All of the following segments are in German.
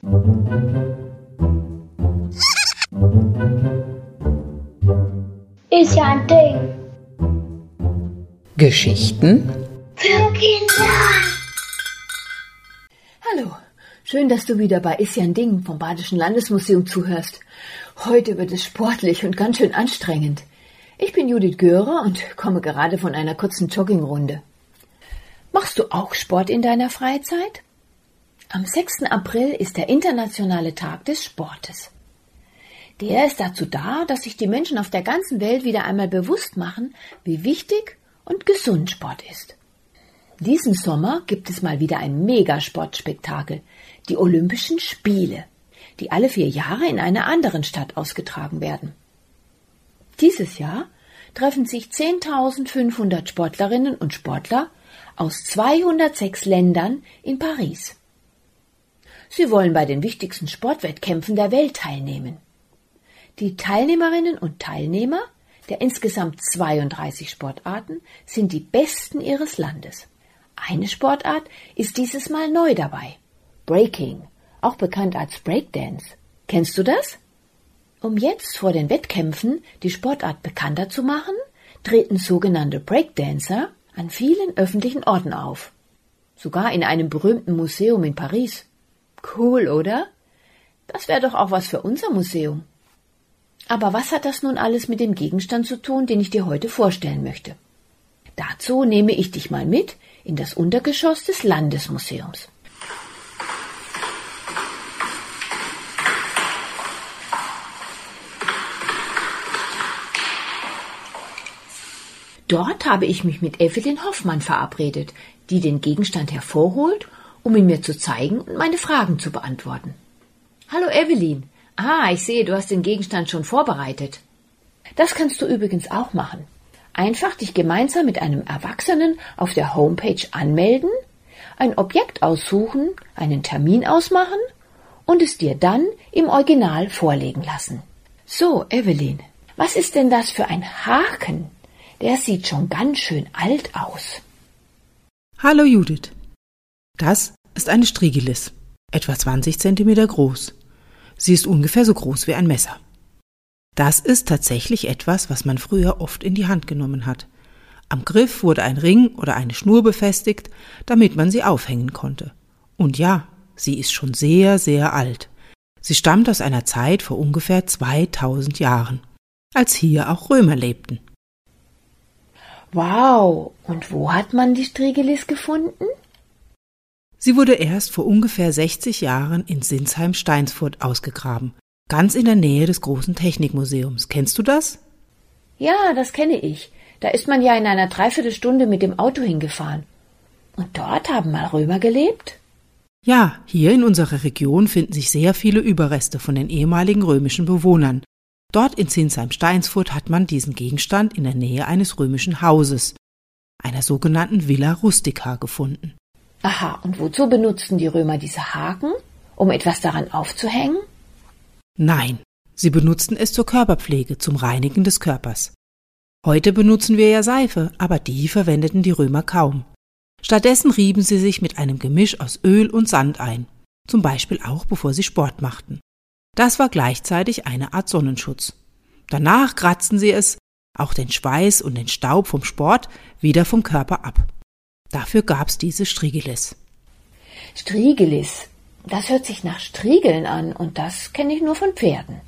Ist ja ein Ding. Geschichten Für Kinder. Hallo, schön, dass du wieder bei Ist ja ein Ding vom Badischen Landesmuseum zuhörst. Heute wird es sportlich und ganz schön anstrengend. Ich bin Judith Görer und komme gerade von einer kurzen Joggingrunde. Machst du auch Sport in deiner Freizeit? Am 6. April ist der Internationale Tag des Sportes. Der ist dazu da, dass sich die Menschen auf der ganzen Welt wieder einmal bewusst machen, wie wichtig und gesund Sport ist. Diesen Sommer gibt es mal wieder ein Megasportspektakel, die Olympischen Spiele, die alle 4 Jahre in einer anderen Stadt ausgetragen werden. Dieses Jahr treffen sich 10.500 Sportlerinnen und Sportler aus 206 Ländern in Paris. Sie wollen bei den wichtigsten Sportwettkämpfen der Welt teilnehmen. Die Teilnehmerinnen und Teilnehmer der insgesamt 32 Sportarten sind die Besten ihres Landes. Eine Sportart ist dieses Mal neu dabei. Breaking, auch bekannt als Breakdance. Kennst du das? Um jetzt vor den Wettkämpfen die Sportart bekannter zu machen, treten sogenannte Breakdancer an vielen öffentlichen Orten auf. Sogar in einem berühmten Museum in Paris. Cool, oder? Das wäre doch auch was für unser Museum. Aber was hat das nun alles mit dem Gegenstand zu tun, den ich dir heute vorstellen möchte? Dazu nehme ich dich mal mit in das Untergeschoss des Landesmuseums. Dort habe ich mich mit Evelyn Hoffmann verabredet, die den Gegenstand hervorholt, um ihn mir zu zeigen und meine Fragen zu beantworten. Hallo Evelyn. Ich sehe, du hast den Gegenstand schon vorbereitet. Das kannst du übrigens auch machen. Einfach dich gemeinsam mit einem Erwachsenen auf der Homepage anmelden, ein Objekt aussuchen, einen Termin ausmachen und es dir dann im Original vorlegen lassen. So, Evelyn, was ist denn das für ein Haken? Der sieht schon ganz schön alt aus. Hallo Judith. Das ist eine Strigilis, etwa 20 cm groß. Sie ist ungefähr so groß wie ein Messer. Das ist tatsächlich etwas, was man früher oft in die Hand genommen hat. Am Griff wurde ein Ring oder eine Schnur befestigt, damit man sie aufhängen konnte. Und ja, sie ist schon sehr, sehr alt. Sie stammt aus einer Zeit vor ungefähr 2000 Jahren, als hier auch Römer lebten. Wow, und wo hat man die Strigilis gefunden? Sie wurde erst vor ungefähr 60 Jahren in Sinsheim-Steinsfurt ausgegraben, ganz in der Nähe des großen Technikmuseums. Kennst du das? Ja, das kenne ich. Da ist man ja in einer Dreiviertelstunde mit dem Auto hingefahren. Und dort haben mal Römer gelebt? Ja, hier in unserer Region finden sich sehr viele Überreste von den ehemaligen römischen Bewohnern. Dort in Sinsheim-Steinsfurt hat man diesen Gegenstand in der Nähe eines römischen Hauses, einer sogenannten Villa Rustica, gefunden. Aha, und wozu benutzten die Römer diese Haken? Um etwas daran aufzuhängen? Nein, sie benutzten es zur Körperpflege, zum Reinigen des Körpers. Heute benutzen wir ja Seife, aber die verwendeten die Römer kaum. Stattdessen rieben sie sich mit einem Gemisch aus Öl und Sand ein, zum Beispiel auch bevor sie Sport machten. Das war gleichzeitig eine Art Sonnenschutz. Danach kratzten sie es, auch den Schweiß und den Staub vom Sport, wieder vom Körper ab. Dafür gab's diese Strigilis. Strigilis, das hört sich nach Striegeln an und das kenne ich nur von Pferden.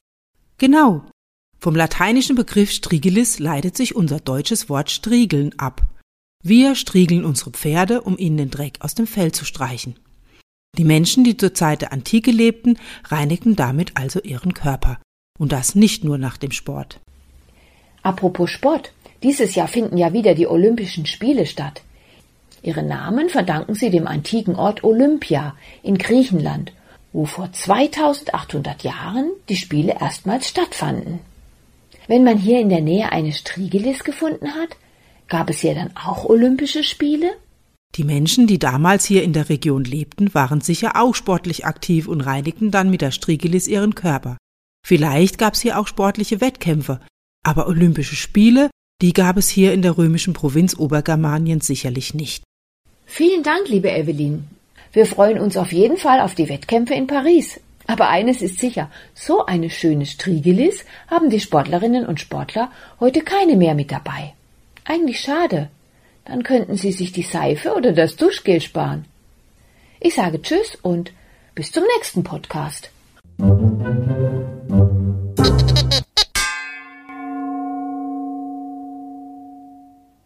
Genau. Vom lateinischen Begriff Strigilis leitet sich unser deutsches Wort striegeln ab. Wir striegeln unsere Pferde, um ihnen den Dreck aus dem Fell zu streichen. Die Menschen, die zur Zeit der Antike lebten, reinigten damit also ihren Körper. Und das nicht nur nach dem Sport. Apropos Sport, dieses Jahr finden ja wieder die Olympischen Spiele statt. Ihren Namen verdanken sie dem antiken Ort Olympia in Griechenland, wo vor 2800 Jahren die Spiele erstmals stattfanden. Wenn man hier in der Nähe eine Strigilis gefunden hat, gab es hier dann auch Olympische Spiele? Die Menschen, die damals hier in der Region lebten, waren sicher auch sportlich aktiv und reinigten dann mit der Strigilis ihren Körper. Vielleicht gab es hier auch sportliche Wettkämpfe, aber Olympische Spiele, die gab es hier in der römischen Provinz Obergermanien sicherlich nicht. Vielen Dank, liebe Evelyn. Wir freuen uns auf jeden Fall auf die Wettkämpfe in Paris. Aber eines ist sicher, so eine schöne Striegelis haben die Sportlerinnen und Sportler heute keine mehr mit dabei. Eigentlich schade. Dann könnten sie sich die Seife oder das Duschgel sparen. Ich sage Tschüss und bis zum nächsten Podcast.